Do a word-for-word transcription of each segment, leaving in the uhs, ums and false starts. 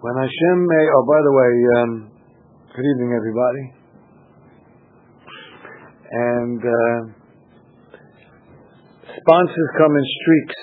When Hashem may, oh, by the way, um, good evening, everybody. And uh, sponsors come in streaks.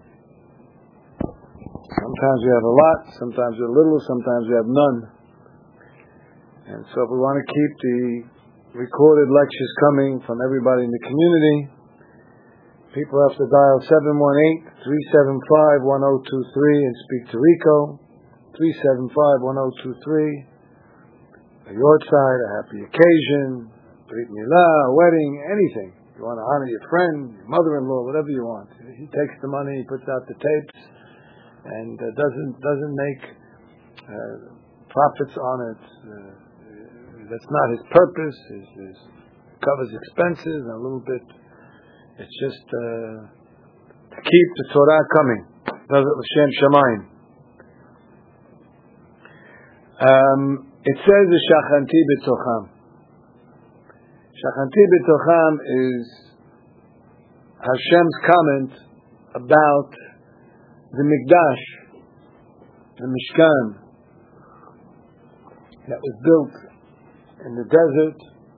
Sometimes we have a lot, sometimes we have little, sometimes we have none. And so if we want to keep the recorded lectures coming from everybody in the community, people have to dial seven one eight, three seven five, one zero two three and speak to Rico. three seven five, one zero two three. A yortzeit, a happy occasion, brit milah, a wedding, anything. You want to honor your friend, your mother-in-law, whatever you want. He takes the money, he puts out the tapes, and uh, doesn't doesn't make uh, profits on it. Uh, that's not his purpose. His, his covers expenses and a little bit. It's just uh, to keep the Torah coming. Does it l'shem shamayim? Um, it says the Shachanti B'tocham. Shachanti B'tocham is Hashem's comment about the Mikdash, the Mishkan, that was built in the desert,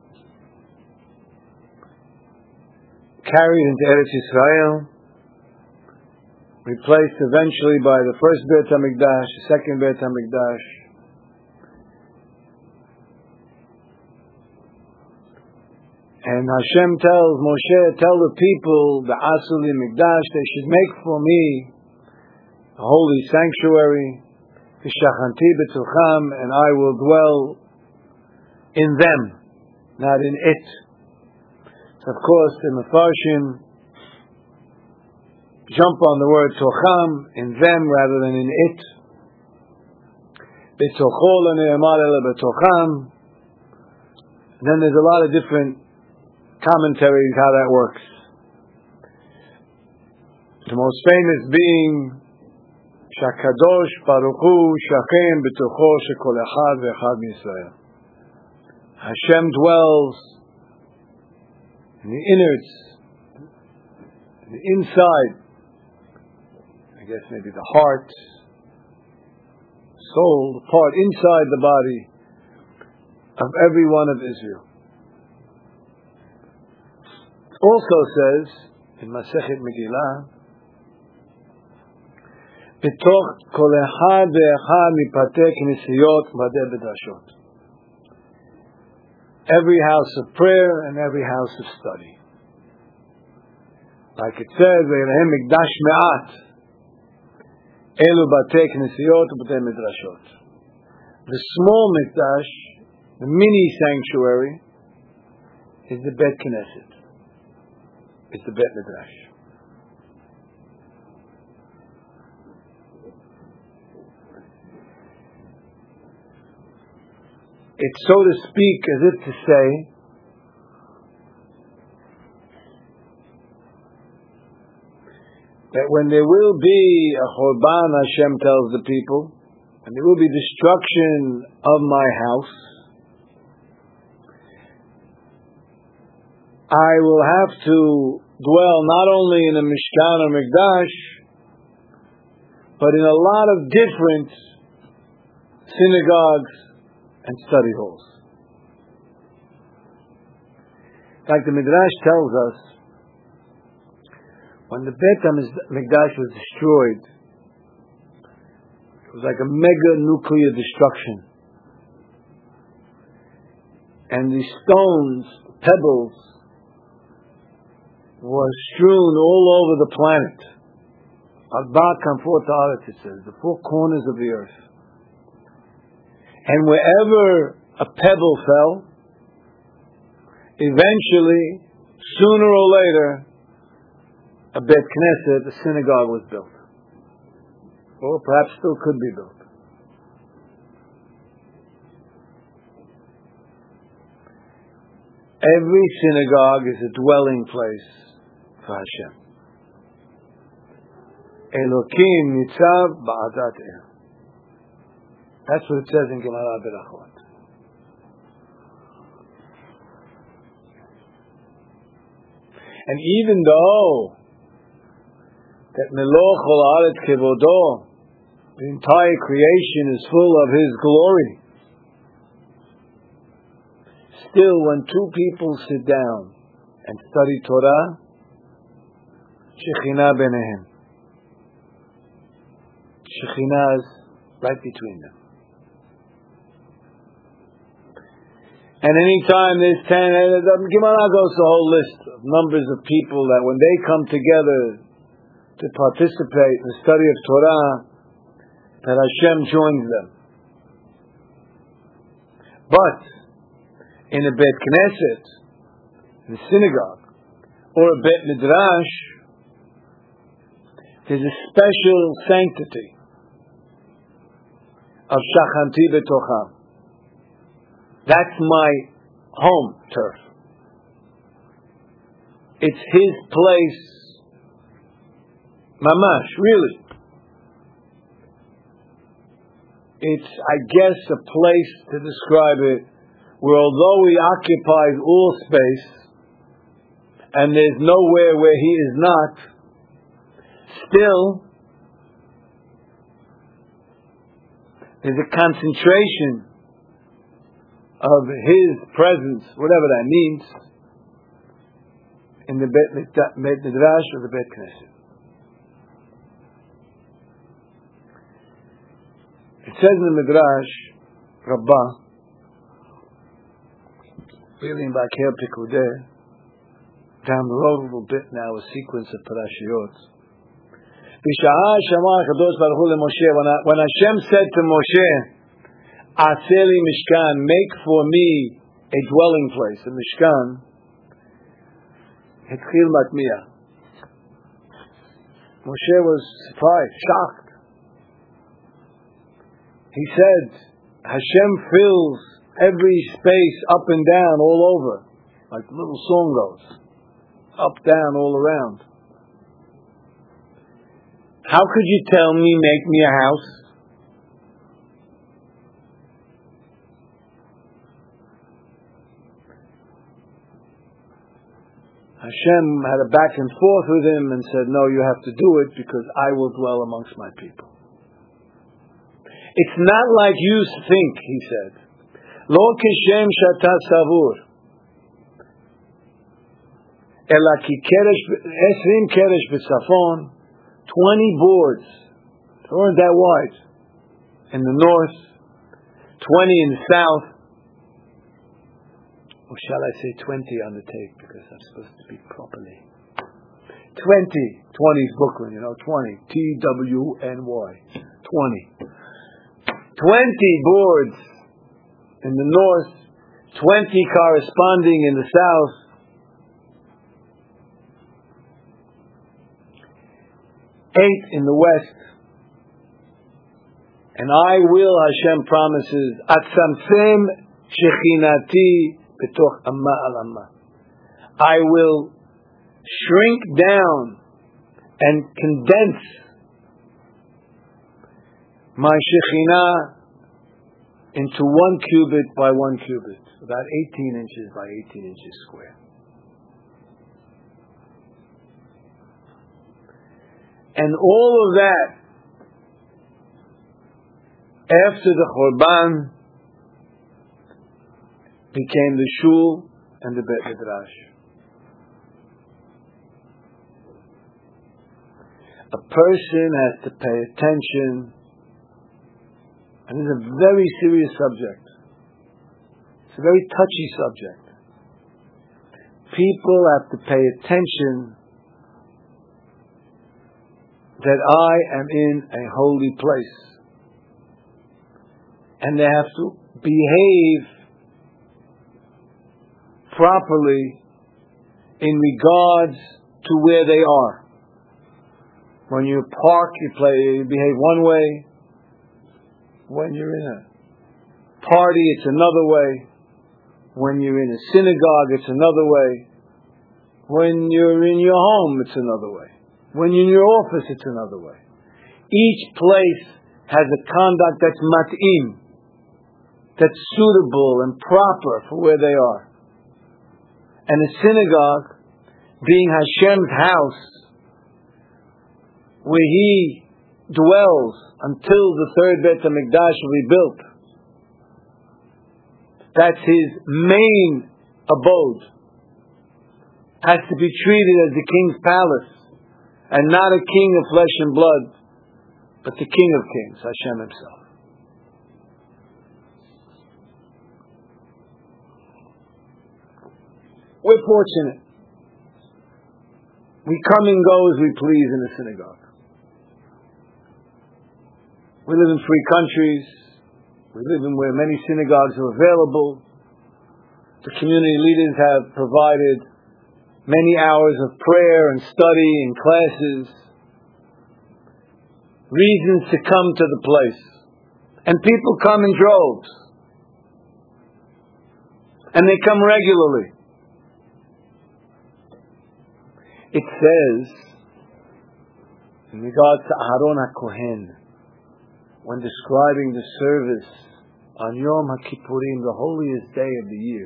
carried into Eretz Yisrael, replaced eventually by the first Beit HaMikdash, the second Beit HaMikdash. And Hashem tells Moshe, tell the people, the Asuli Mikdash, they should make for me a holy sanctuary, Shachanti B'tocham, and I will dwell in them, not in it. So of course, the Mefarshim jump on the word Tocham, in them rather than in it. B'tocho l'ne'emar ela b'tocham. Then there's a lot of different commentaries how that works. The most famous being Shakadosh Baruch Hu Shachem B'tocho Shekol Echad Ve'echad Yisrael. Hashem dwells in the innards, in the inside, I guess maybe the heart, soul, the part inside the body of every one of Israel. Also says in Masechet Megillah, "B'toch kol echad ve'echad mipatei knisiyot v'adei bedrashot." Every house of prayer and every house of study. Like it says, "Ve'elehem mikdash me'at, elu batei knisiyot v'adei medrashot." The small mikdash, the mini sanctuary, is the Bet Knesset. It's the Bet Midrash. It's, so to speak, as if to say that when there will be a Chorban, Hashem tells the people, and there will be destruction of my house, I will have to dwell not only in a Mishkan or Mikdash, but in a lot of different synagogues and study halls. Like the Midrash tells us, when the Beit HaMikdash was destroyed, it was like a mega nuclear destruction. And the stones, pebbles, was strewn all over the planet. Arba Kamfot Haaretz, it says, the four corners of the earth. And wherever a pebble fell, eventually, sooner or later, a Bet Knesset, a synagogue, was built. Or perhaps still could be built. Every synagogue is a dwelling place for Hashem. Elokim nitzav ba'adat el. That's what it says in Gemara Berachot. And even though that Meloch Ol Haaretz Kevodo, The entire creation is full of His glory. Still, when two people sit down and study Torah, Shekhinah benehem. Shekhinah is right between them. And anytime there's ten, the Gemara goes to a whole list of numbers of people that when they come together to participate in the study of Torah, that Hashem joins them. But in a Bet Knesset, in a synagogue, or a Bet Midrash, there's a special sanctity of Shachanti Betocham. That's my home turf. It's His place. Mamash, really. It's, I guess, a place to describe it where although He occupies all space and there's nowhere where He is not, still there's a concentration of His presence, whatever that means, in the Bet Midrash or the Bet Knesset. It says in the Midrash, Rabbah, really in Bakher Pikudeh, down the road a little bit now, a sequence of Parashiyot. When Hashem said to Moshe, Aseli Mishkan, make for me a dwelling place, a Mishkan, Hitchil Matmiya. Moshe was surprised, shocked. He said, Hashem fills every space up and down all over, like the little song goes, up, down, all around. How could you tell me, make me a house? Hashem had a back and forth with him and said, no, you have to do it because I will dwell amongst my people. It's not like you think, he said. Lo kishem shata savur. Ela ki keresh, esrim keresh b'safon, twenty boards. They weren't that wide. In the north, twenty in the south. Or shall I say twenty on the tape, because I'm supposed to speak properly. twenty. twenty's Brooklyn, you know, twenty. T W N Y. twenty. twenty boards in the north, twenty corresponding in the south. Eight in the west. And I will, Hashem promises, Atzamtzem Shechinati Betoch Amma al Amma. I will shrink down and condense my Shekhinah into one cubit by one cubit, about eighteen inches by eighteen inches square. And all of that, after the Chorban, became the Shul and the Bet Midrash. A person has to pay attention, and this is a very serious subject. It's a very touchy subject. People have to pay attention that I am in a holy place. And they have to behave properly in regards to where they are. When you park, you play, you behave one way. When you're in a party, it's another way. When you're in a synagogue, it's another way. When you're in your home, it's another way. When you're in your office, it's another way. Each place has a conduct that's mat'im, that's suitable and proper for where they are. And a synagogue, being Hashem's house, where He dwells until the third Beit HaMikdash will be built. That's his main abode. Has to be treated as the king's palace, and not a king of flesh and blood, but the King of Kings, Hashem himself. We're fortunate. We come and go as we please in the synagogue. We live in free countries. We live in where many synagogues are available. The community leaders have provided many hours of prayer and study and classes, reasons to come to the place. And people come in droves. And they come regularly. It says, in regards to Aharon HaKohen, when describing the service on Yom HaKippurim, the holiest day of the year,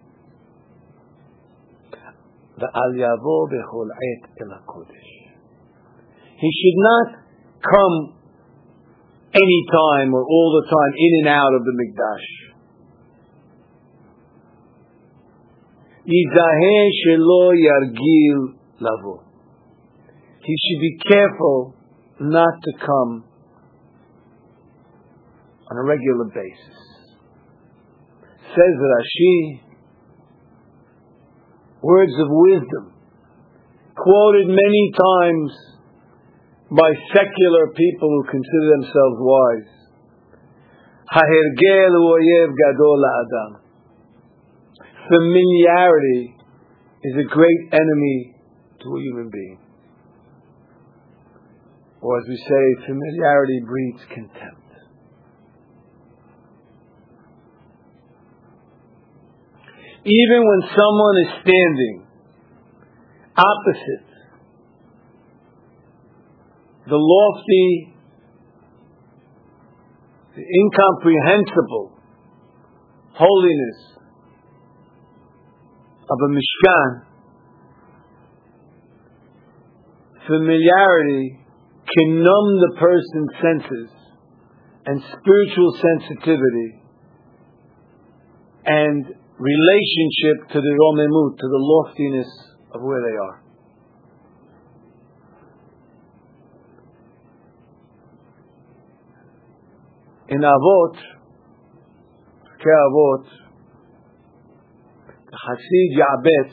Ve'al yavo bechol et el HaKodesh. He should not come any time or all the time in and out of the Mikdash. Yizaheh shelo yargil lavo. He should be careful not to come on a regular basis. Says Rashi, words of wisdom, quoted many times by secular people who consider themselves wise. Ha'hergel hu oyev gadol la'adam. Familiarity is a great enemy to a human being. Or as we say, familiarity breeds contempt. Even when someone is standing opposite the lofty, the incomprehensible holiness of a Mishkan, familiarity can numb the person's senses and spiritual sensitivity and relationship to the romemut, to the loftiness of where they are. In Avot, Ke Avot, the Hasid Ya'abetz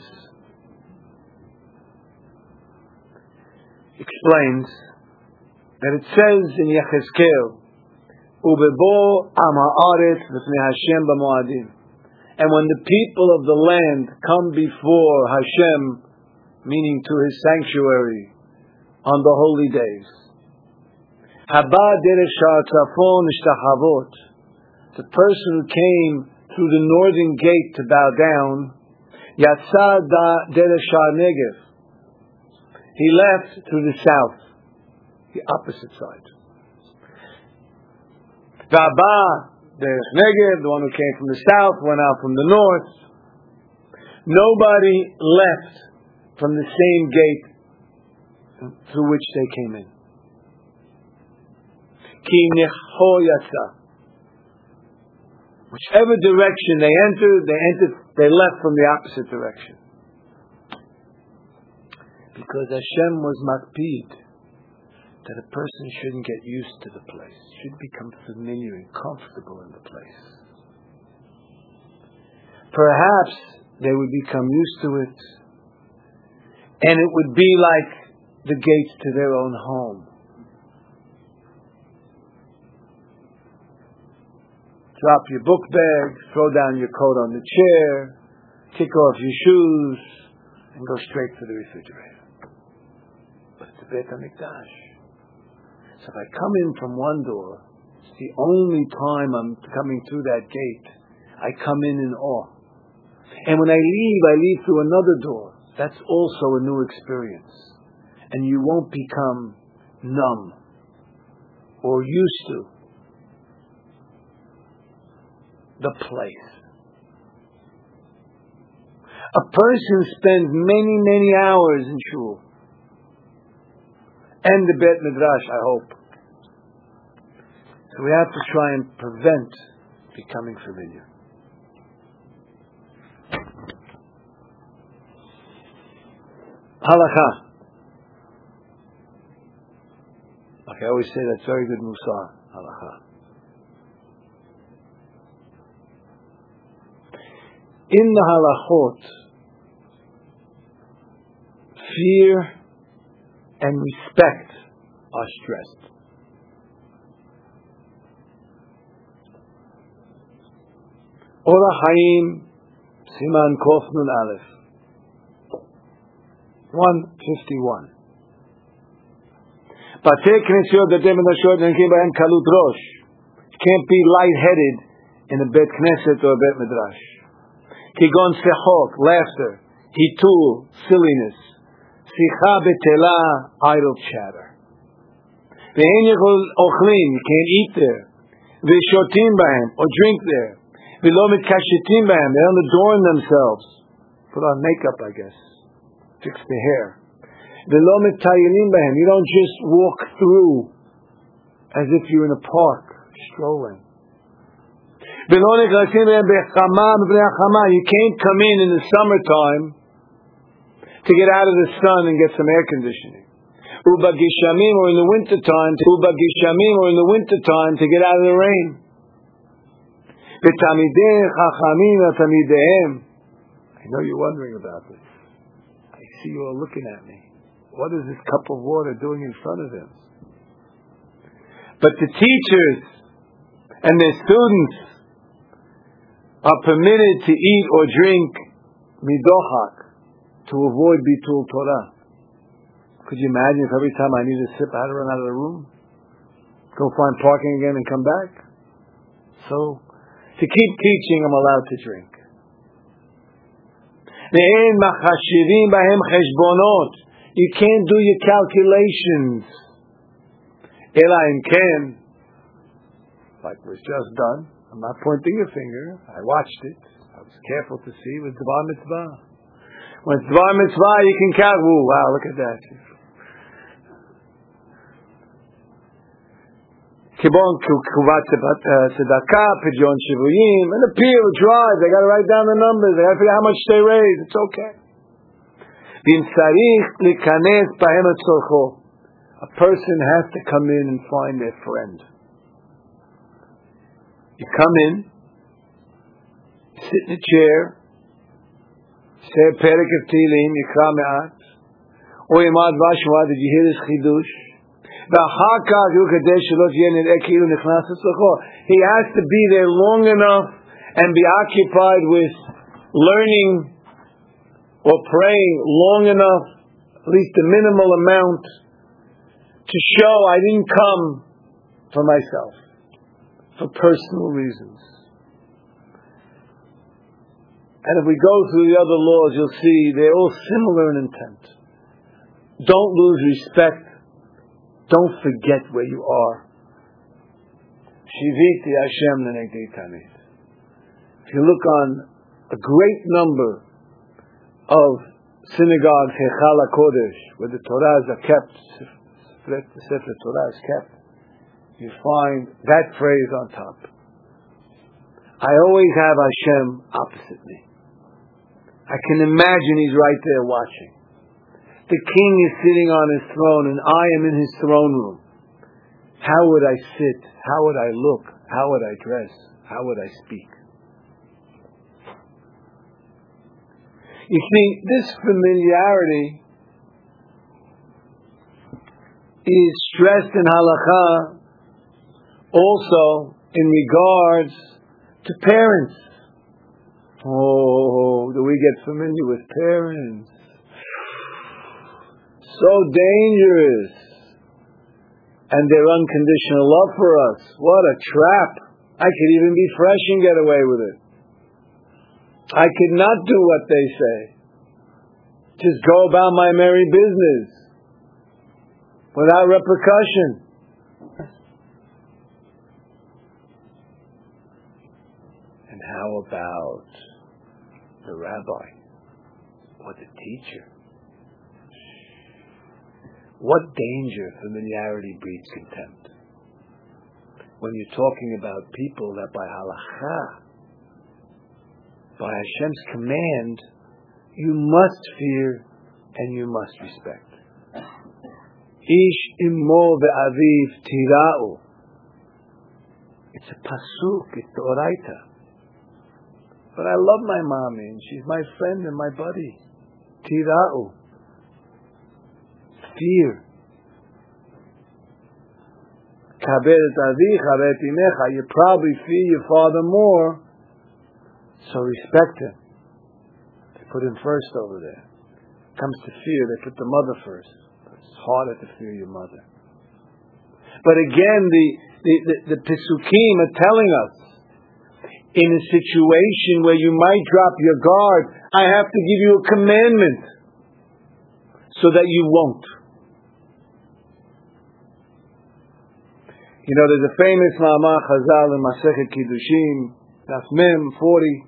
explains that it says in Yechezkel, Ubebo am ha'aretz v'fnei Hashem b'moadim. And when the people of the land come before Hashem, meaning to His sanctuary, on the holy days, Haba derech sha'ar tzafon ishtachavot, the person who came through the northern gate to bow down, Yatsa derech sha'ar negev, he left through the south, the opposite side. V'aba derech negev, the one who came from the south, went out from the north. Nobody left from the same gate through which they came in. Ki nichho yatsa. Whichever direction they entered, they entered, they left from the opposite direction. Because Hashem was makpid that a person shouldn't get used to the place, should become familiar and comfortable in the place. Perhaps they would become used to it, and it would be like the gates to their own home. Drop your book bag, throw down your coat on the chair, kick off your shoes, and go straight to the refrigerator. But it's a Beit HaMikdash. So if I come in from one door, it's the only time I'm coming through that gate, I come in in awe. And when I leave, I leave through another door. That's also a new experience. And you won't become numb or used to the place. A person spends many, many hours in shul and the Bet Midrash, I hope, So we have to try and prevent becoming familiar. Halakha. Okay, I always say that's very good musar. Halakha. In the halachot, fear and respect are stressed. Orach Chaim, Siman Kof Nun Aleph, one fifty-one. Batei Knesiot Datem Nashot Nenkim Bahem Kalut Rosh. Can't be lightheaded in a Bet Knesset or a Bet Midrash. Kigon Sechok, laughter. Hitul, silliness. Sicha Betela, idle chatter. Ve'en Yechol Ochlin, you can't eat there. Ve'shotim Bahem, or drink there. Ve'lo Mitkashetim Bahem, they don't adorn themselves. Put on makeup, I guess. Fix the hair. Ve'lo Mittayilim Bahem, you don't just walk through as if you're in a park, strolling. You can't come in in the summertime to get out of the sun and get some air conditioning. Uba gishamim, or in the winter time, uba gishamim, or in the winter time to get out of the rain. I know you're wondering about this. I see you all looking at me. What is this cup of water doing in front of him? But the teachers and their students are permitted to eat or drink midochak to avoid bitul Torah. Could you imagine if every time I need a sip I had to run out of the room, go find parking again and come back? So, to keep teaching, I'm allowed to drink. You can't do your calculations. Ela in ken, like was just done. I'm not pointing a finger. I watched it. I was careful to see. It was Dvar Mitzvah. When it's Dvar Mitzvah, you can count. Ooh, wow, look at that. Kibon Kuvat Tzedakah, Pidyon Shivuyim, and appeal, drive. They got to write down the numbers. They got to figure out how much they raise. It's okay. V'im tzarich likanes b'hem etzorcho. A person has to come in and find their friend. You come in, sit in a chair, say a perek of Tehillim, Yikra Me'at, or Yemad Vashma, did you hear this chidush? He has to be there long enough and be occupied with learning or praying long enough, at least a minimal amount, to show I didn't come for myself, for personal reasons. And if we go through the other laws, you'll see they're all similar in intent. Don't lose respect. Don't forget where you are. Shiviti Hashem l'negdi tamid. If you look on a great number of synagogues, Heichal HaKodesh, where the Torahs are kept, the Sefer Torah is kept, you find that phrase on top. I always have Hashem opposite me. I can imagine He's right there watching. The king is sitting on his throne and I am in his throne room. How would I sit? How would I look? How would I dress? How would I speak? You see, this familiarity is stressed in halakha also in regards to parents. Oh, do we get familiar with parents? So dangerous. And their unconditional love for us. What a trap. I could even be fresh and get away with it. I could not do what they say. Just go about my merry business without repercussion. And how about the rabbi or the teacher? What danger familiarity breeds contempt. when you're talking about people that by halakha, by Hashem's command, you must fear and you must respect. Ish immo ve'aviv tira'u. It's a pasuk, it's the oraita. But I love my mommy and she's my friend and my buddy. Tira'u. Fear. Kabed et avicha ve'et imecha. You probably fear your father more, so respect him. They put him first over there. Comes to fear, they put the mother first. It's harder to fear your mother. But again, the, the, the, the Pesukim are telling us, in a situation where you might drop your guard, I have to give you a commandment so that you won't. You know, there's a famous Ma'amar Chazal in Masechet Kiddushin, Daf Mem forty.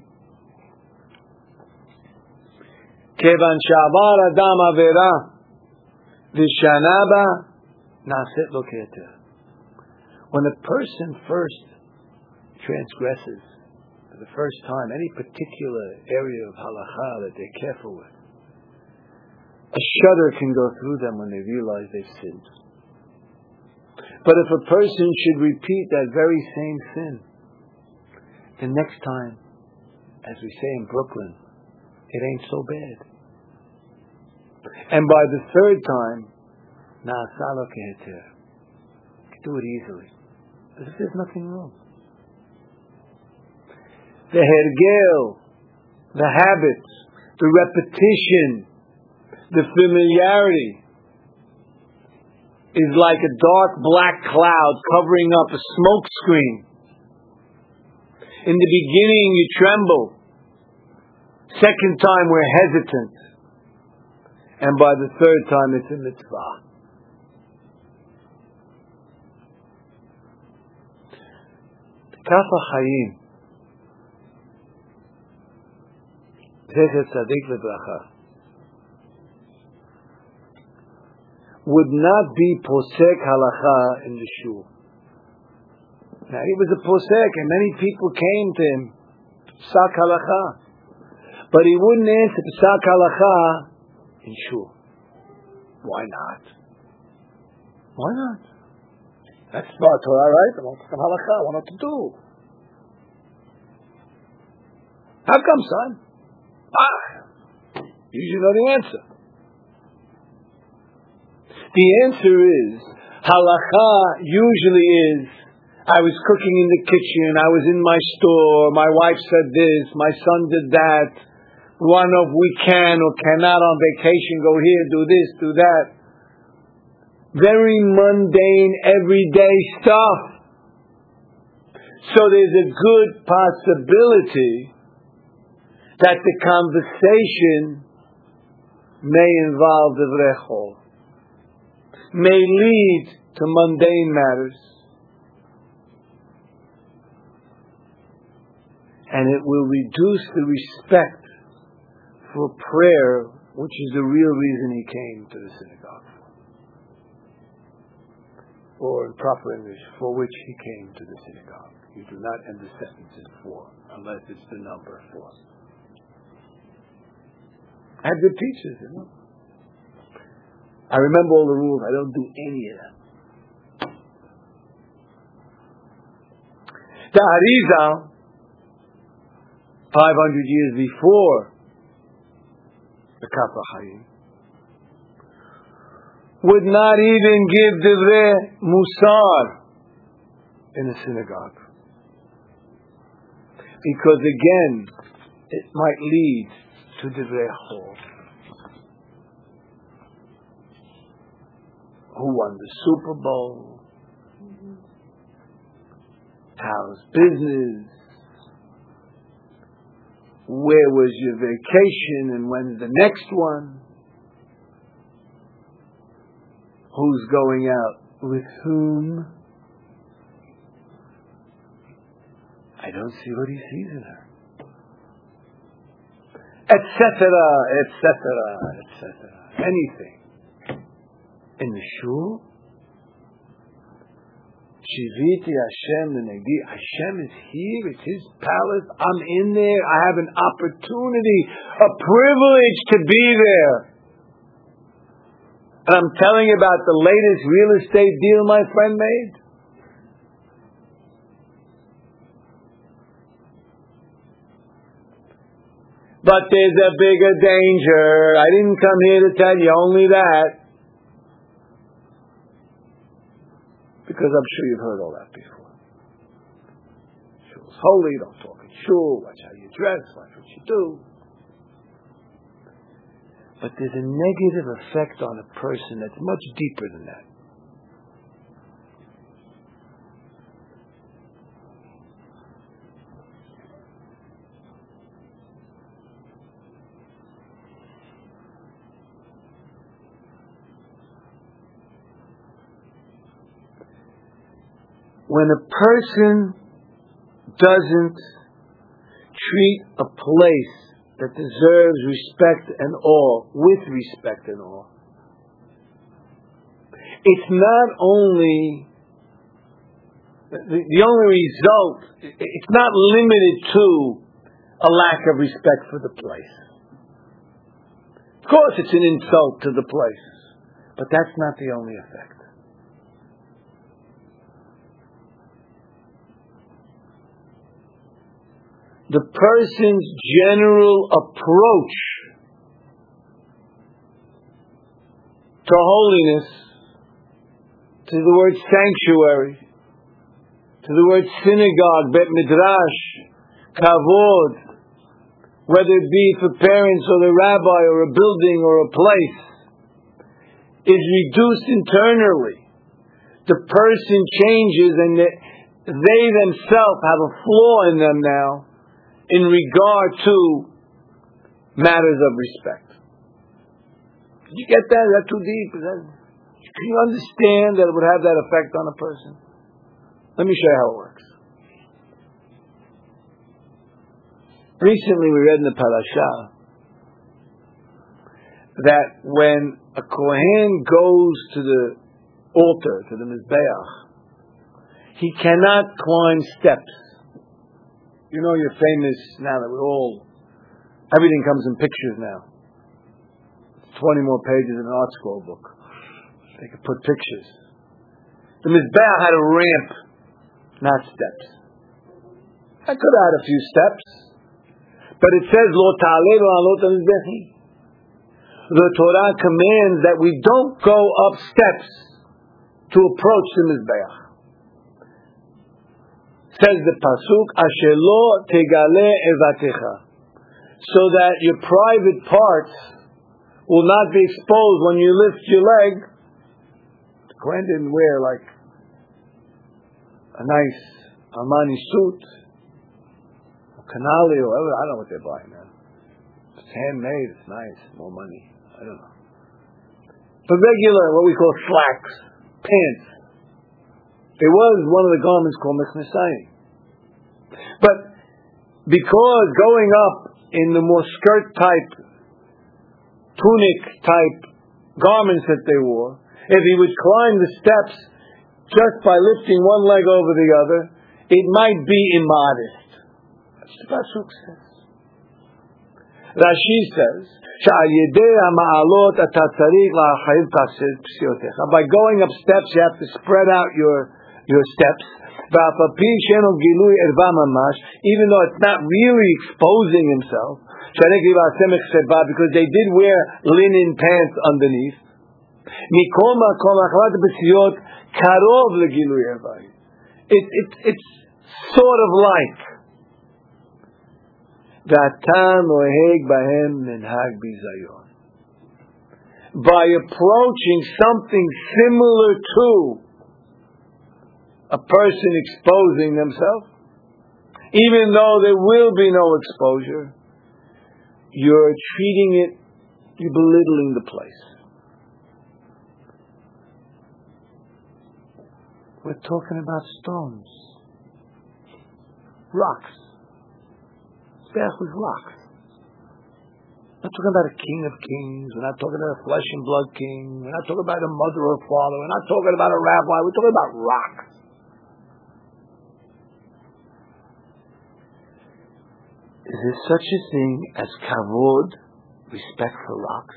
Kevan Shabar Adam Avera Vishanaba Naset Lo Keter. When a person first transgresses for the first time any particular area of halakha that they're careful with, a shudder can go through them when they realize they've sinned. But if a person should repeat that very same sin, the next time, as we say in Brooklyn, it ain't so bad. And by the third time, na'asa lo keheter. You can do it easily. As if there's nothing wrong. The hergel, the habits, the repetition, the familiarity is like a dark black cloud covering up a smoke screen. In the beginning you tremble. Second time we're hesitant. And by the third time it's a mitzvah. Kaf HaChaim, Zecher Tzadik Lebracha, would not be posek halacha in the shul. Now he was a posek, and many people came to him, psak halacha, but he wouldn't answer psak halacha in shul. Why not? Why not? That's not Torah, right? I want some halacha. I want what to do. How come, son? Ah, you should know the answer. The answer is, halacha usually is, I was cooking in the kitchen, I was in my store, my wife said this, my son did that, we want to know if we can or cannot on vacation, go here, do this, do that. Very mundane, everyday stuff. So there's a good possibility that the conversation may involve the vrechol, may lead to mundane matters, and it will reduce the respect for prayer, which is the real reason he came to the synagogue. Or in proper English, for which he came to the synagogue. You do not end the sentence in for, unless it's the number four. I have good teachers, you know. I remember all the rules. I don't do any of them. The Arizal, five hundred years before the Kaf HaChaim, would not even give divrei musar in a synagogue. Because again, it might lead to divrei chol. Who won the Super Bowl? Mm-hmm. How's business? Where was your vacation and when's the next one? Who's going out with whom? I don't see what he sees in her. Etc., etc., et cetera. Anything. In the shul? Shiviti Hashem l'negdi. Hashem is here. It's His palace. I'm in there. I have an opportunity, a privilege to be there. And I'm telling you about the latest real estate deal my friend made. But there's a bigger danger. I didn't come here to tell you only that. Because I'm sure you've heard all that before. Shul's holy, don't talk in shul, watch how you dress, watch what you do. But there's a negative effect on a person that's much deeper than that. When a person doesn't treat a place that deserves respect and awe with respect and awe, it's not only the, the only result, it's not limited to a lack of respect for the place. Of course it's an insult to the place, but that's not the only effect. The person's general approach to holiness, to the word sanctuary, to the word synagogue, bet midrash, kavod, whether it be for parents or the rabbi or a building or a place, is reduced internally. The person changes and they themselves have a flaw in them now in regard to matters of respect. Did you get that? Is that too deep? Is that, can you understand that it would have that effect on a person? Let me show you how it works. Recently we read in the parasha that when a kohen goes to the altar, to the mizbeach, he cannot climb steps. You know you're famous now that we're all, everything comes in pictures now. It's twenty more pages in an art scroll book. They could put pictures. The Mizbeach had a ramp, not steps. I could have had a few steps. But it says, Lo ta'aleh lo mizbechi. The Torah commands that we don't go up steps to approach the Mizbeach. Says the pasuk, Asher lo tegale evatecha, so that your private parts will not be exposed when you lift your leg. The Kohen didn't wear like a nice Armani suit, a canali or whatever. I don't know what they're buying now. It's handmade. It's nice. More money. I don't know. But regular, what we call slacks, pants. There was one of the garments called mechnasayim. But because going up in the more skirt type, tunic type garments that they wore, if he would climb the steps just by lifting one leg over the other, it might be immodest. That's what the pasuk says. Rashi says, by going up steps, you have to spread out your your steps, even though it's not really exposing himself, because they did wear linen pants underneath. It, it, it's sort of like by approaching something similar to a person exposing themselves, even though there will be no exposure, you're treating it, you're belittling the place. We're talking about stones, rocks. Mizbeach was rocks. We're not talking about a king of kings. We're not talking about a flesh and blood king. We're not talking about a mother or father. We're not talking about a rabbi. We're talking about rocks. Is there such a thing as kavod, respect for rocks?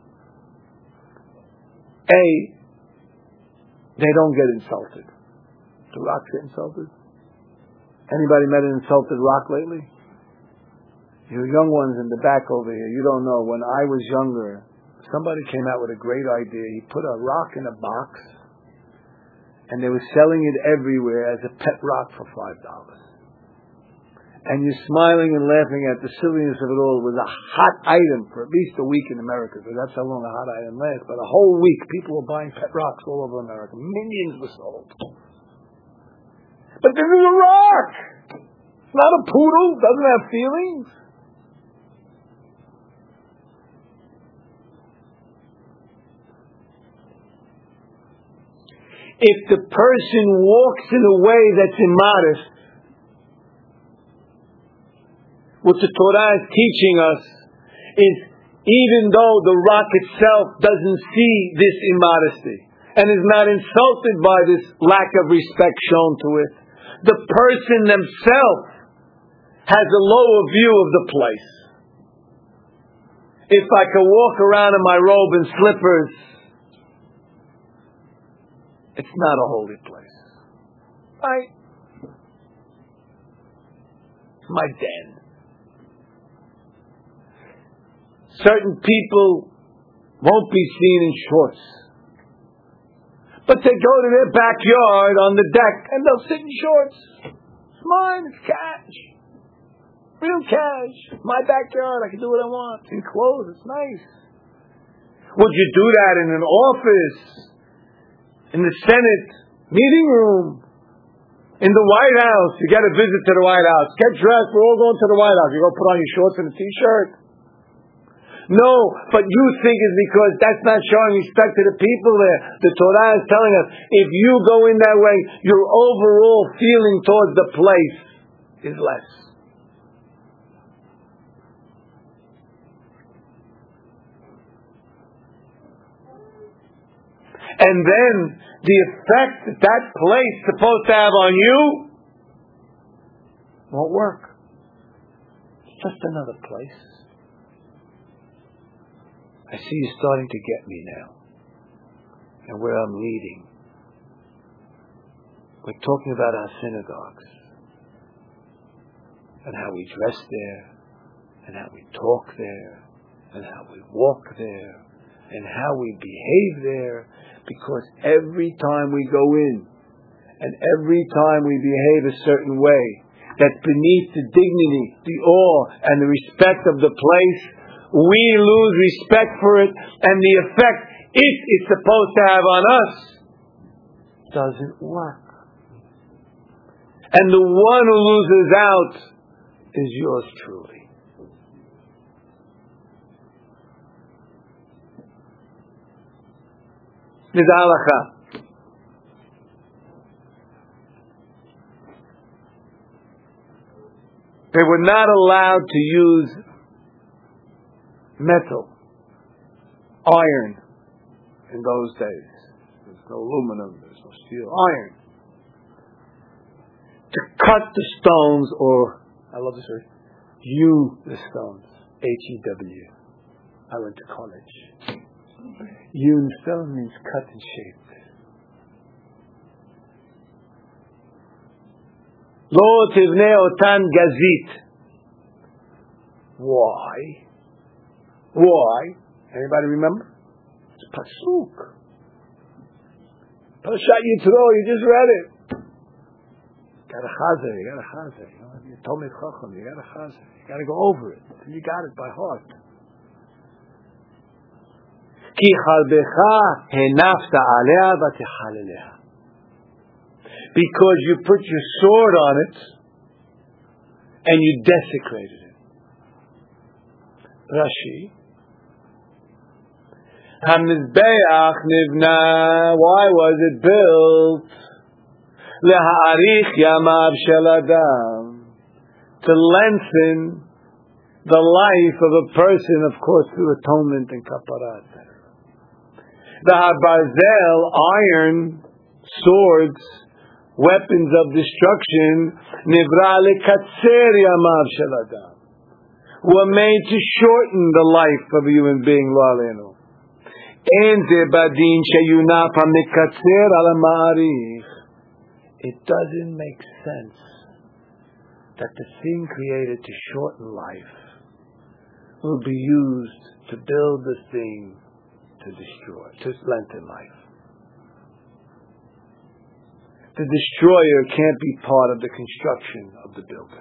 A, they don't get insulted. Do rocks get insulted? Anybody met an insulted rock lately? You young ones in the back over here, you don't know. When I was younger, somebody came out with a great idea. He put a rock in a box, and they were selling it everywhere as a pet rock for five dollars. And you're smiling and laughing at the silliness of it all. It was a hot item for at least a week in America, because that's how long a hot item lasts. But a whole week, people were buying pet rocks all over America. Millions were sold. But this is a rock! It's not a poodle. It doesn't have feelings. If the person walks in a way that's immodest, what the Torah is teaching us is, even though the rock itself doesn't see this immodesty and is not insulted by this lack of respect shown to it, the person themselves has a lower view of the place. If I can walk around in my robe and slippers, it's not a holy place. Right? It's my den. Certain people won't be seen in shorts, but they go to their backyard on the deck and they'll sit in shorts. It's mine, it's cash. Real cash. It's my backyard, I can do what I want. It's in clothes, it's nice. Would you do that in an office, in the Senate meeting room, in the White House? You get a visit to the White House. Get dressed, we're all going to the White House. You go put on your shorts and a t-shirt. No, but you think it's because that's not showing respect to the people there. The Torah is telling us, if you go in that way, your overall feeling towards the place is less. And then the effect that that place is supposed to have on you won't work. It's just another place. I see you starting to get me now, and where I'm leading. We're talking about our synagogues, and how we dress there, and how we talk there, and how we walk there, and how we behave there, because every time we go in, and every time we behave a certain way, that's beneath the dignity, the awe, and the respect of the place, we lose respect for it, and the effect it is supposed to have on us doesn't work. And the one who loses out is yours truly. Nidalacha. They were not allowed to use metal, iron, in those days. There's no aluminum, there's no steel. Iron. To cut the stones, or, I love this word, hew the stones. H E W. I went to college. Hewn stone means cut and shaped. Lo tivnei otan gazit. Why? Why? Anybody remember? It's pasuk. Parashat Yitro, you just read it. You got a chazer, you got a chazer. You know, you told me chacham, you got a chazer. You got to go over it. You got it by heart. Ki chalbecha henafta alea v'techal elea. Because you put your sword on it and you desecrated it. Rashi. HaMizbeach nivna. Why was it built? Leha'arich yamav shel adam. To lengthen the life of a person, of course, through atonement and kaparat. The habarzel, iron, swords, weapons of destruction, nivra lekatzer yamav shel adam. were made to shorten the life of a human being, lo aleinu. En ze badin sheyunaf hamikatzer al ha'ma'arich. It doesn't make sense that the thing created to shorten life will be used to build the thing to destroy, to lengthen life. The destroyer can't be part of the construction of the builder.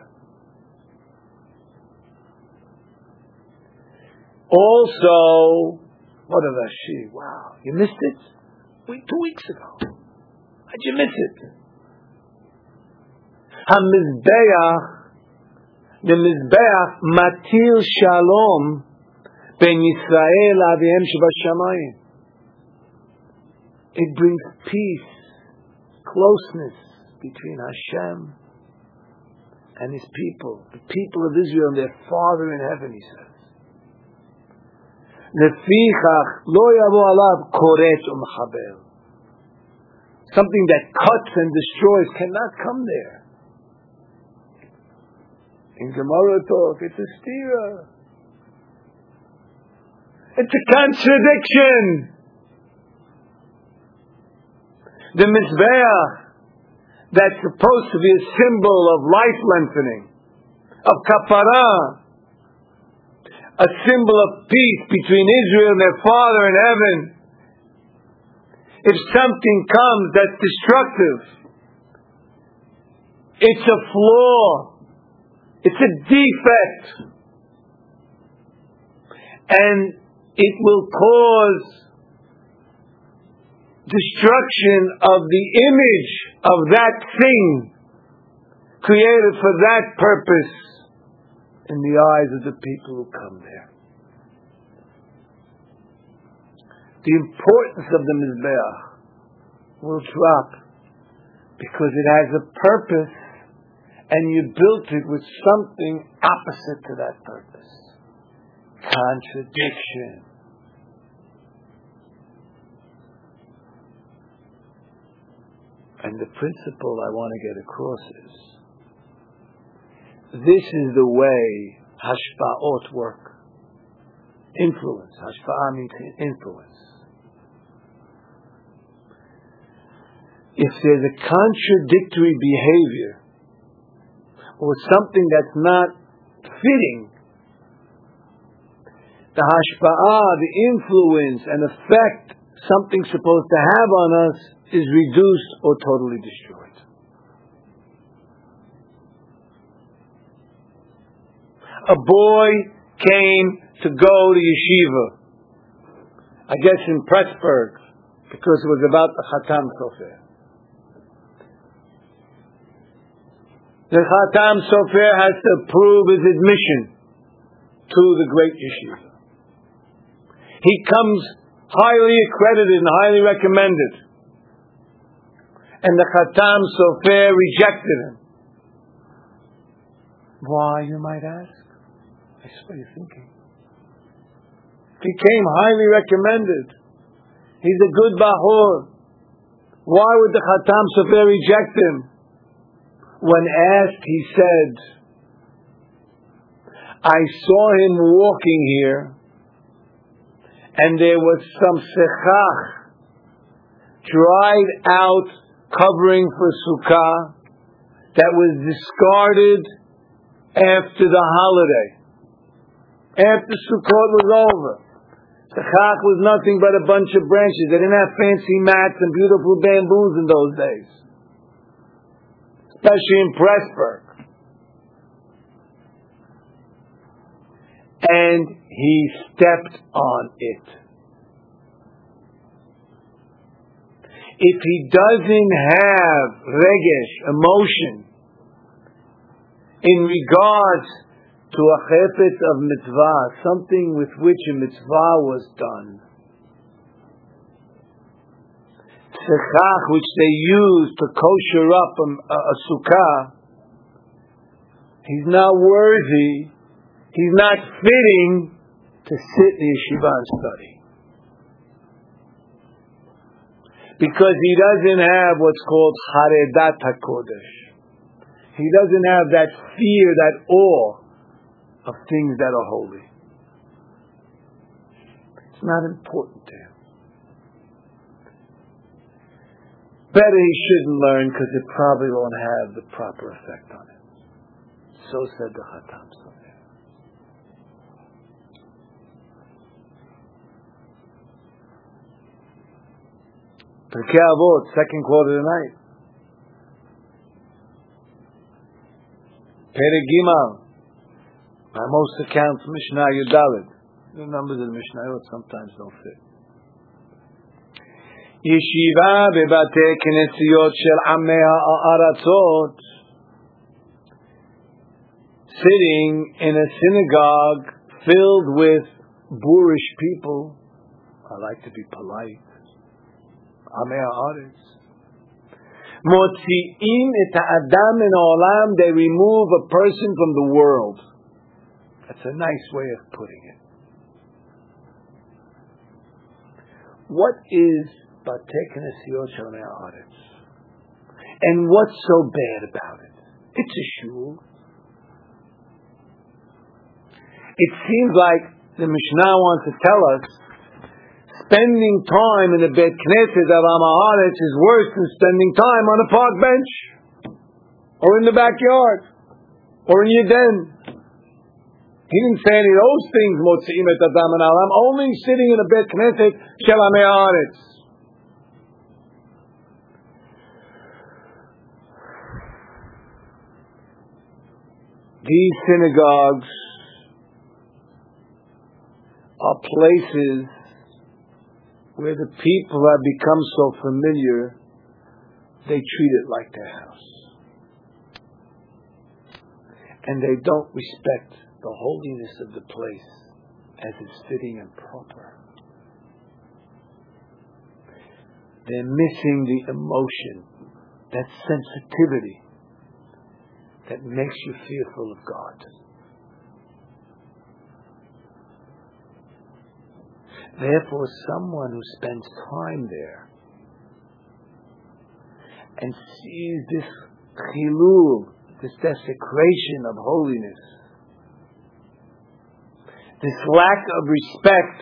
Also, what did I see? Wow, you missed it? Wait, two weeks ago. How'd you miss it? HaMizbeach, the Mizbeach, Matil Shalom, Ben Yisrael Avihem Shebashamayim. It brings peace, closeness between Hashem and His people, the people of Israel and their Father in heaven, He says. Lefichach lo yavo alav koretz u'mechaber. Something that cuts and destroys cannot come there. In Gemara talk, it's a stira. It's a contradiction. The Mizbeach, that's supposed to be a symbol of life lengthening, of kapara, a symbol of peace between Israel and their Father in heaven. If something comes that's destructive, it's a flaw, it's a defect, and it will cause destruction of the image of that thing created for that purpose in the eyes of the people who come there. The importance of the Mizbeach will drop because it has a purpose and you built it with something opposite to that purpose. Contradiction. And the principle I want to get across is, this is the way hashpa'ot work. Influence. Hashpa'ah means influence. If there's a contradictory behavior, or something that's not fitting, the hashpa'ah, the influence and effect something's supposed to have on us is reduced or totally destroyed. A boy came to go to yeshiva, I guess in Pressburg, because it was about the Chatam Sofer. The Chatam Sofer has to approve his admission to the great yeshiva. He comes highly accredited and highly recommended. And the Chatam Sofer rejected him. Why, you might ask? I see what you're thinking. He came highly recommended. He's a good Bahor. Why would the Chatam Sofer reject him? When asked, he said, I saw him walking here, and there was some sechach, dried out covering for sukkah, that was discarded after the holiday. After Sukkot was over. Sechach was nothing but a bunch of branches. They didn't have fancy mats and beautiful bamboos in those days. Especially in Pressburg. And he stepped on it. If he doesn't have regesh, emotion, in regards to a chefetz of mitzvah, something with which a mitzvah was done, sechach, which they used to kosher up a, a, a sukkah, he's not worthy, he's not fitting to sit in yeshiva and study. Because he doesn't have what's called Haredat HaKodesh. He doesn't have that fear, that awe of things that are holy. It's not important to him. Better he shouldn't learn because it probably won't have the proper effect on him. So said the Chatam Sofer. Pirkei Avot, second quarter tonight. Perek Gimal. By most accounts, Mishnah Yudalid. The numbers of the Mishnah sometimes don't fit. Yeshiva bebate knesiyot shel amei ha'aratzot. Sitting in a synagogue filled with boorish people. I like to be polite. Amei ha'aretz. Motzi'im et ha'adam min ha'olam. They remove a person from the world. That's a nice way of putting it. What is Batei Knesiyot Shel Amei Haaretz? And what's so bad about it? It's a shul. It seems like the Mishnah wants to tell us spending time in the Beit Knesset of Amei Haaretz is worse than spending time on a park bench or in the backyard or in your den. He didn't say any of those things, Motzi'im et Adam and Alam, only sitting in a Beit Knesset Shel Amei Haaretz. These synagogues are places where the people have become so familiar, they treat it like their house. And they don't respect the holiness of the place as it's fitting and proper. They're missing the emotion, that sensitivity that makes you fearful of God. Therefore, someone who spends time there and sees this chilul, this desecration of holiness, this lack of respect,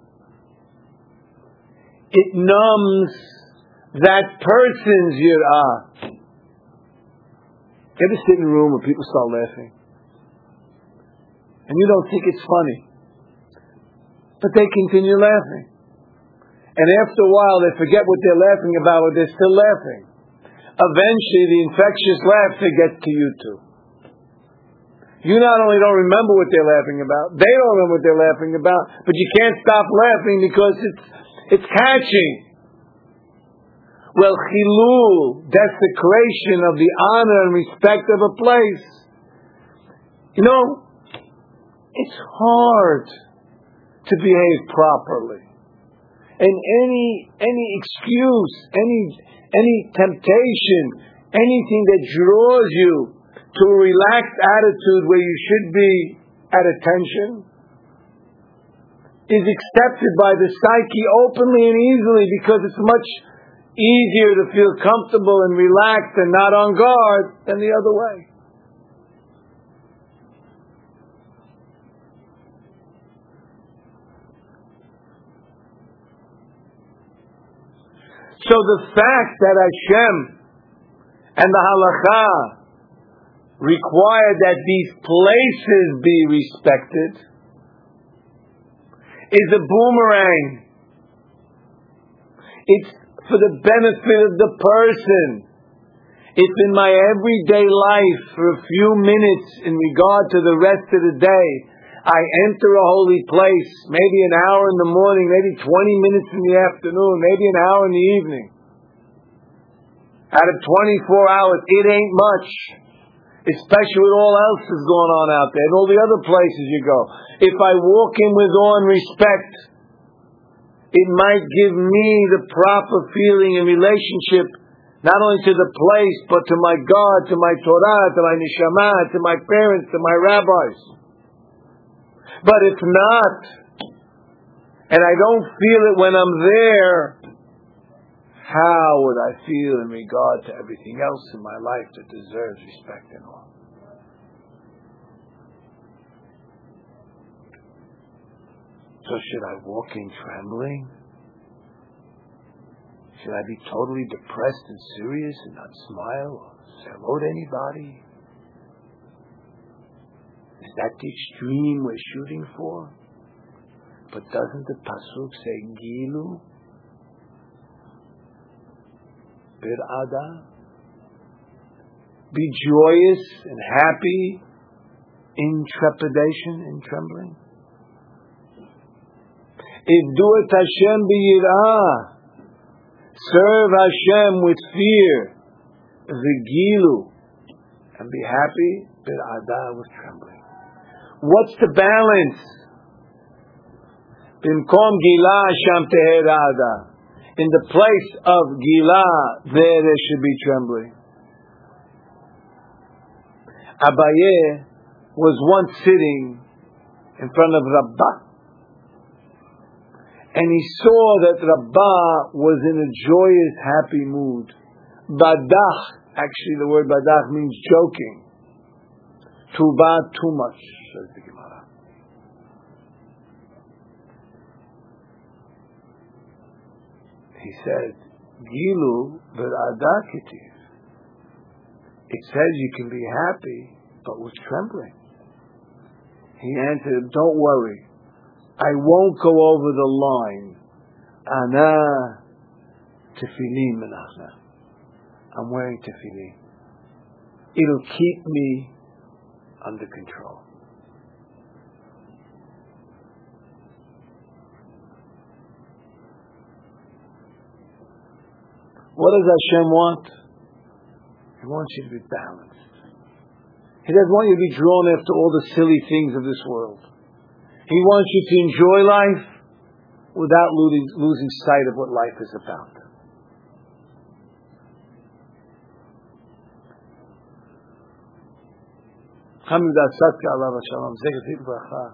it numbs that person's yirah. You ever sit in a room where people start laughing? And you don't think it's funny. But they continue laughing. And after a while they forget what they're laughing about, or they're still laughing. Eventually the infectious laughter gets to you too. You not only don't remember what they're laughing about, they don't remember what they're laughing about, but you can't stop laughing because it's it's catching. Well, chilul, desecration of the honor and respect of a place. You know, it's hard to behave properly. And any any excuse, any any temptation, anything that draws you to a relaxed attitude where you should be at attention is accepted by the psyche openly and easily because it's much easier to feel comfortable and relaxed and not on guard than the other way. So the fact that Hashem and the halakha require that these places be respected is a boomerang. It's for the benefit of the person. If in my everyday life for a few minutes in regard to the rest of the day I enter a holy place, maybe an hour in the morning, maybe twenty minutes in the afternoon, maybe an hour in the evening. Out of twenty-four hours, it ain't much. Especially with all else that's going on out there and all the other places you go. If I walk in with awe and respect, it might give me the proper feeling and relationship, not only to the place, but to my God, to my Torah, to my Neshama, to my parents, to my rabbis. But if not, and I don't feel it when I'm there, how would I feel in regard to everything else in my life that deserves respect and awe? So should I walk in trembling? Should I be totally depressed and serious and not smile or say hello to anybody? Is that the extreme we're shooting for? But doesn't the pasuk say Gilu bir'ada? Be joyous and happy in trepidation, in trembling. Ivdu et Hashem b'yirah. Serve Hashem with fear. V'gilu. And be happy bir'ada, with trembling. What's the balance? Bimkom gila Hashem teherada. In the place of gila, there there should be trembling. Abaye was once sitting in front of Rabbah, and he saw that Rabbah was in a joyous, happy mood. Badach, actually the word badach means joking. Too bad, too much, says the Gemara. He said, Gilu v'ra'ada kitiv. It says you can be happy, but with trembling. He answered, don't worry. I won't go over the line. Ana tefillin menachna. I'm wearing tefillin. It'll keep me under control. What does Hashem want? He wants you to be balanced. He doesn't want you to be drawn after all the silly things of this world. He wants you to enjoy life without losing, losing sight of what life is about. Hamida Satka Allah Shalom Zegatit Bracha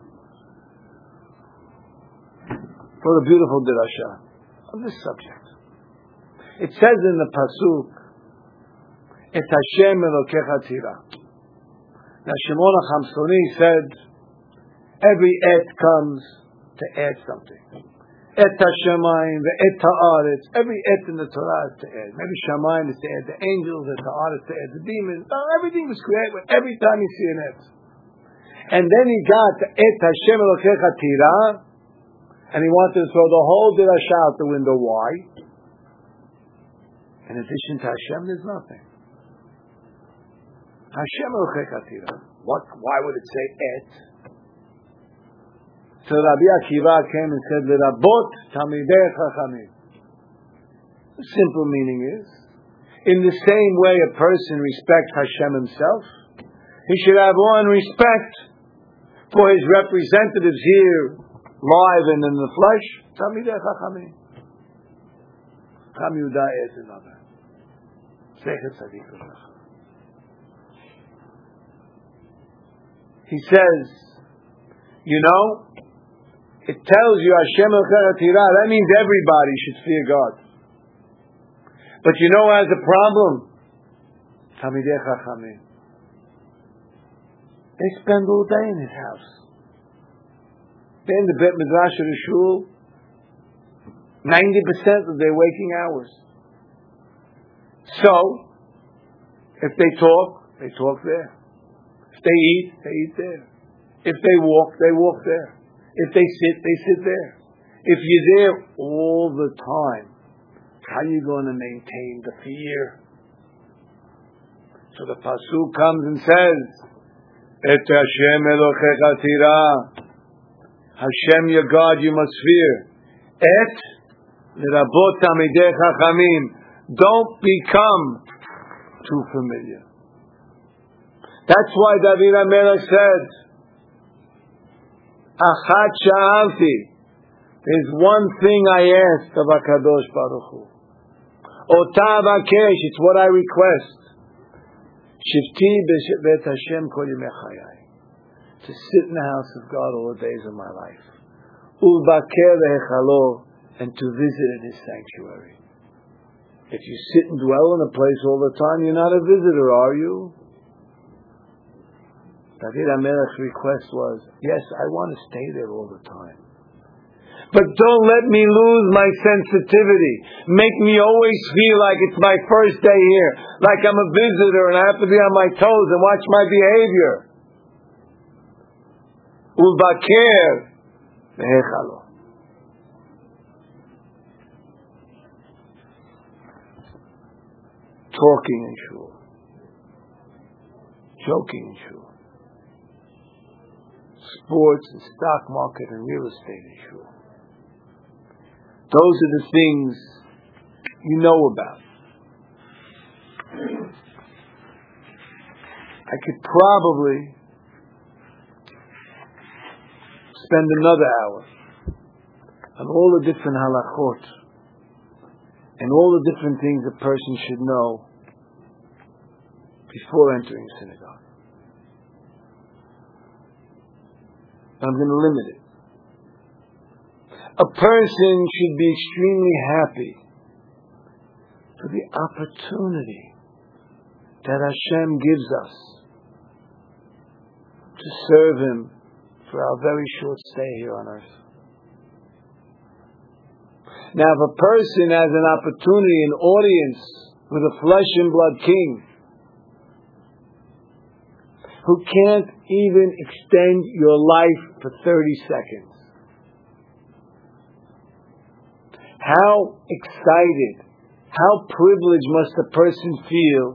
wrote a beautiful dirasha on this subject. It says in the pasuk, Et Hashem Elokecha Tira. Now Shimon HaChamsoni said, every et comes to add something. Et Hashemayim, the et Haaretz. Every et in the Torah is to add. Maybe Shamayim is to add the angels, et Haaretz to add the demons. No, everything was created every time you see an et. And then he got the et Hashem Elokecha Tira, and he wanted to throw the whole dirasha out the window. Why? In addition to Hashem, there's nothing. Hashem Elokecha Tira. What? Why would it say et? So Rabbi Akiva came and said, "L'rabot tamidei chachamim." The simple meaning is, in the same way a person respects Hashem himself, he should have awe and respect for his representatives here, live and in the flesh. Tamidei chachamim. Cham Yehuda is another. Zecher Tzadik V'Bracha. He says, you know, it tells you Hashem Elokecha Tira. That means everybody should fear God. But you know who has a problem? Tamidei Chachamim. They spend all day in his house. They're in the Bet Midrash or the Shul. Ninety percent of their waking hours. So, if they talk, they talk there. If they eat, they eat there. If they walk, they walk there. If they sit, they sit there. If you're there all the time, how are you going to maintain the fear? So the pasuk comes and says, Et Hashem Elokecha Tira. Hashem your God you must fear. Et L'rabot Tamidei Chachamim. Don't become too familiar. That's why David HaMelech said, Achat sha'alti. There's one thing I asked of HaKadosh Baruch Hu. Ota avakesh. It's what I request. Shivti bet Hashem kol yemei chayai. To sit in the house of God all the days of my life. Ulbaker lehechalo. And to visit in His sanctuary. If you sit and dwell in a place all the time, you're not a visitor, are you? David HaMelech's request was, yes, I want to stay there all the time. But don't let me lose my sensitivity. Make me always feel like it's my first day here, like I'm a visitor and I have to be on my toes and watch my behavior. Ulbaker vehechalo. Talking in shul, joking in shul, sports and stock market and real estate in shul. Those are the things you know about. I could probably spend another hour on all the different halachot and all the different things a person should know before entering synagogue. I'm going to limit it. A person should be extremely happy for the opportunity that Hashem gives us to serve Him for our very short stay here on earth. Now, if a person has an opportunity, an audience with a flesh and blood king who can't even extend your life for thirty seconds, how excited, how privileged must a person feel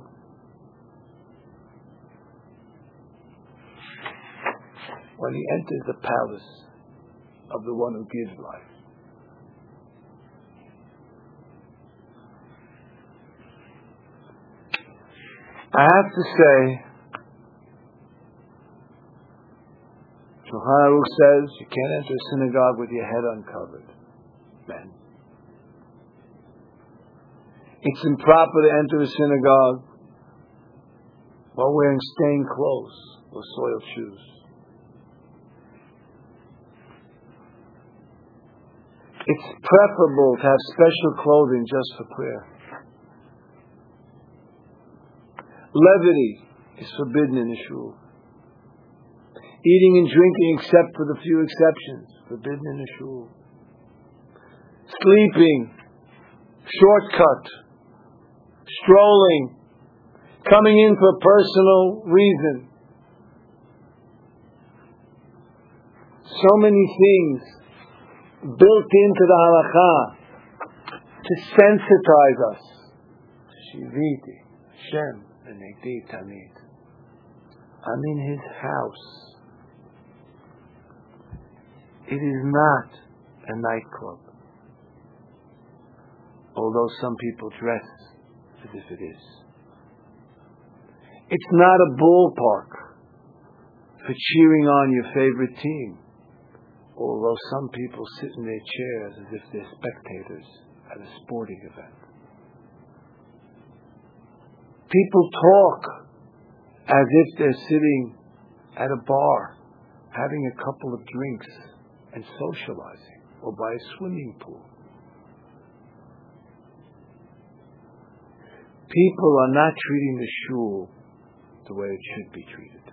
when he enters the palace of the one who gives life? I have to say, Shulchan Aruch says you can't enter a synagogue with your head uncovered. Men. It's improper to enter a synagogue while wearing stained clothes or soiled shoes. It's preferable to have special clothing just for prayer. Levity is forbidden in the shul. Eating and drinking, except for the few exceptions, forbidden in the shul. Sleeping, shortcut, strolling, coming in for a personal reason. So many things built into the halakha to sensitize us. Shiviti, Hashem, v'negdi tamid. I'm in His house. It is not a nightclub, although some people dress as if it is. It's not a ballpark for cheering on your favorite team, although some people sit in their chairs as if they're spectators at a sporting event. People talk as if they're sitting at a bar, having a couple of drinks and socializing, or by a swimming pool. People are not treating the shul the way it should be treated.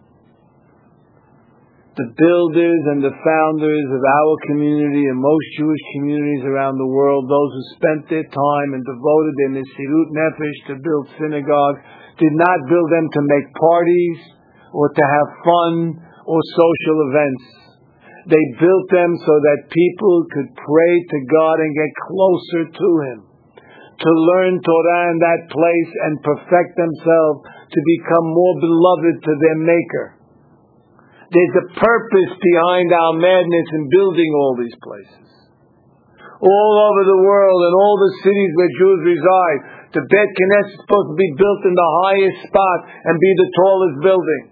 The builders and the founders of our community and most Jewish communities around the world, those who spent their time and devoted their mesirut nefesh to build synagogues, did not build them to make parties or to have fun or social events. They built them so that people could pray to God and get closer to Him, to learn Torah in that place and perfect themselves to become more beloved to their Maker. There's a purpose behind our madness in building all these places. All over the world, in all the cities where Jews reside, the Beit Knesset is supposed to be built in the highest spot and be the tallest building.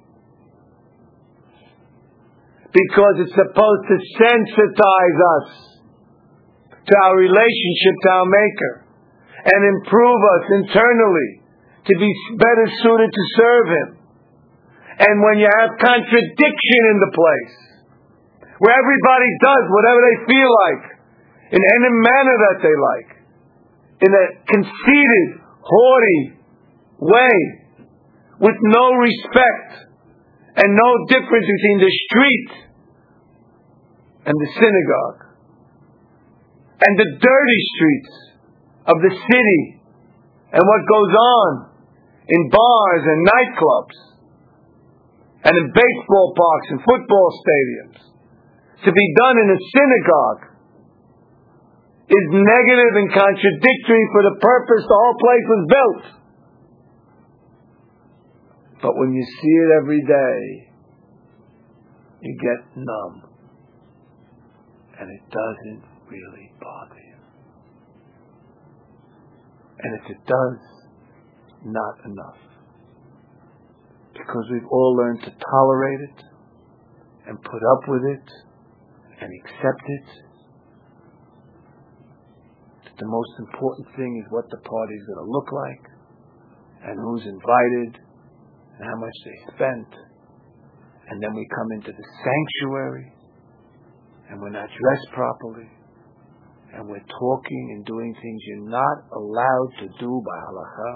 Because it's supposed to sensitize us to our relationship to our Maker and improve us internally to be better suited to serve Him. And when you have contradiction in the place, where everybody does whatever they feel like, in any manner that they like, in a conceited, haughty way, with no respect, and no difference between the street and the synagogue, and the dirty streets of the city and what goes on in bars and nightclubs and in baseball parks and football stadiums to be done in a synagogue is negative and contradictory for the purpose the whole place was built. But when you see it every day, you get numb. And it doesn't really bother you. And if it does, not enough. Because we've all learned to tolerate it and put up with it and accept it. The most important thing is what the party's going to look like and who's invited and how much they spent. And then we come into the sanctuary and we're not dressed properly and we're talking and doing things you're not allowed to do by halakha.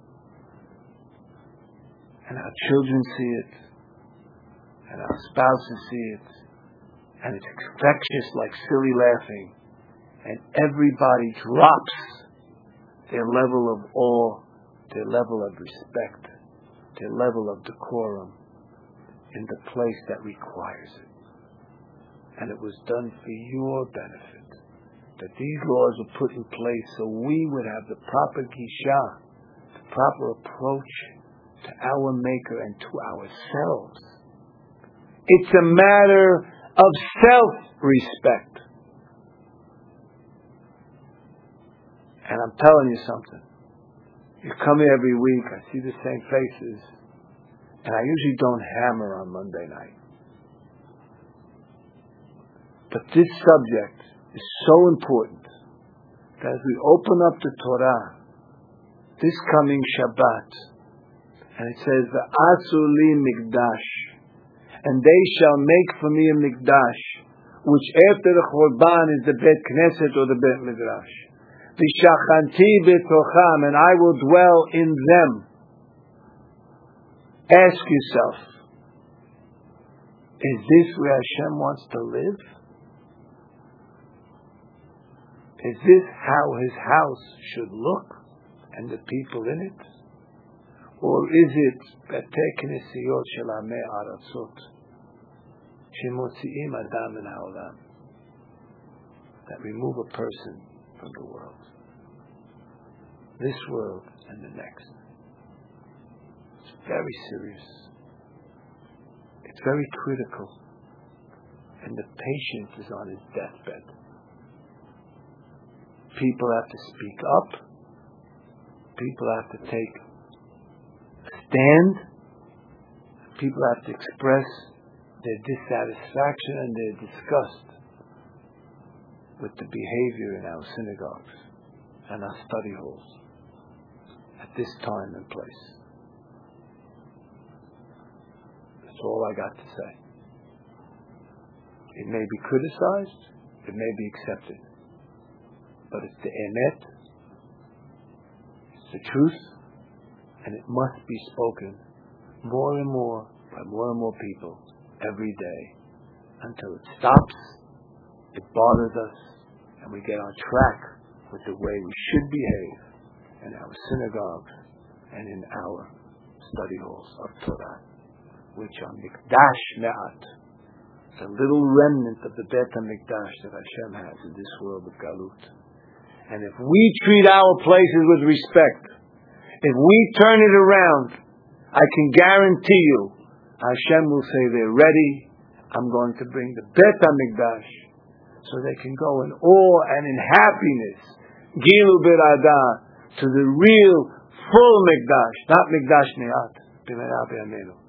And our children see it and our spouses see it and it's infectious like silly laughing. And everybody drops their level of awe, their level of respect, their level of decorum in the place that requires it. And it was done for your benefit. That these laws were put in place so we would have the proper gisha, the proper approach to our Maker and to ourselves. It's a matter of self-respect. And I'm telling you something. You come here every week, I see the same faces, and I usually don't hammer on Monday night. But this subject is so important that as we open up the Torah, this coming Shabbat, and it says, V'asu li mikdash, and they shall make for me a mikdash, which after the Chorban is the Bet Knesset or the Bet Midrash. V'shachanti betocham, and I will dwell in them. Ask yourself, is this where Hashem wants to live? Is this how His house should look and the people in it? Or is it Betei Knesiyot shel Amei Aratzot shemotziim adam min haolam, that remove a person from the world, this world and the next? It's very serious. It's very critical. And the patient is on his deathbed. People have to speak up. People have to take a stand. People have to express their dissatisfaction and their disgust with the behavior in our synagogues and our study halls at this time and place. That's all I got to say. It may be criticized, it may be accepted, but it's the emet, it's the truth, and it must be spoken more and more by more and more people every day until it stops, it bothers us, and we get on track with the way we should behave in our synagogues and in our study halls of Torah, which are mikdash me'at, the little remnant of the Bet HaMikdash that Hashem has in this world of Galut. And if we treat our places with respect, if we turn it around, I can guarantee you, Hashem will say they're ready. I'm going to bring the Bet HaMikdash so they can go in awe and in happiness, Gilu B'Radah, to the real, full Mikdash, not Mikdash Me'at, B'Mera B'Yameinu.